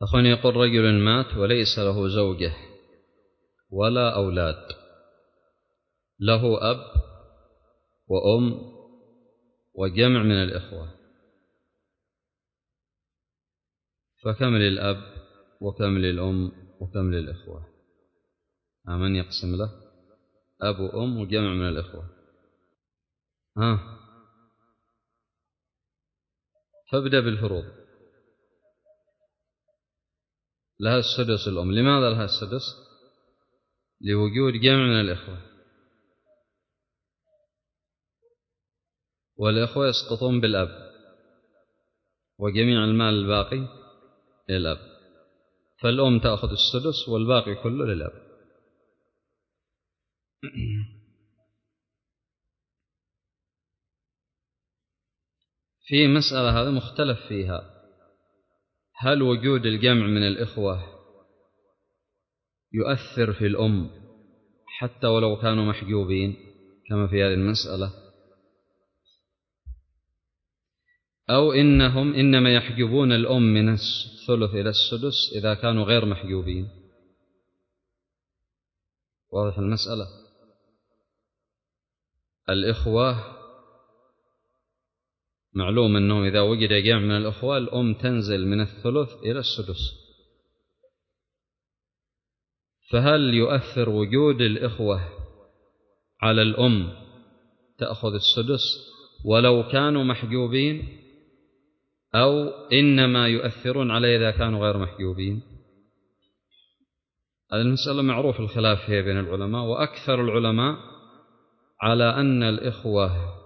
أخواني، يقول رجل مات وليس له زوجة ولا أولاد، له أب وأم وجمع من الإخوة، فكم للأب وكم للأم وكم للإخوة؟ من يقسم له؟ أب وأم وجمع من الإخوة. فابدأ بالفروض. لها السدس الأم. لماذا لها السدس؟ لوجود جمع من الإخوة، والإخوة يسقطون بالأب، وجميع المال الباقي للأب، فالأم تأخذ السدس والباقي كله للأب. في مسألة هذا مختلف فيها، هل وجود الجمع من الإخوة يؤثر في الأم حتى ولو كانوا محجوبين كما في هذه المسألة، أو إنهم إنما يحجبون الأم من الثلث إلى السدس إذا كانوا غير محجوبين؟ واضح المسألة؟ الإخوة معلوم أنه إذا وجد جمع من الأخوة الأم تنزل من الثلث إلى السدس، فهل يؤثر وجود الإخوة على الأم تأخذ السدس ولو كانوا محجوبين، أو إنما يؤثرون عليه إذا كانوا غير محجوبين؟ هذه المسألة معروف الخلاف فيها بين العلماء، وأكثر العلماء على أن الإخوة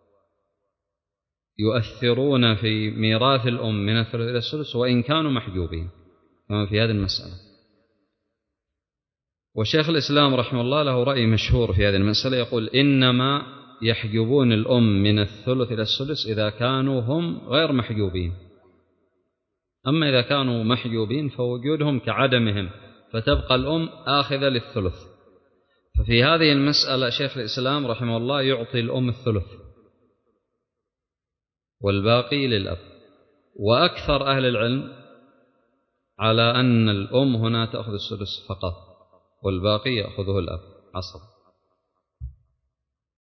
يؤثرون في ميراث الأم من الثلث إلى السدس وإن كانوا محجوبين كما في هذه المسألة. وشيخ الإسلام رحمه الله له رأي مشهور في هذه المسألة، يقول إنما يحجبون الأم من الثلث إلى السدس إذا كانوا هم غير محجوبين، أما إذا كانوا محجوبين فوجودهم كعدمهم، فتبقى الأم آخذة للثلث. ففي هذه المسألة شيخ الإسلام رحمه الله يعطي الأم الثلث والباقي للأب، وأكثر أهل العلم على أن الأم هنا تأخذ السدس فقط والباقي يأخذه الأب عصب.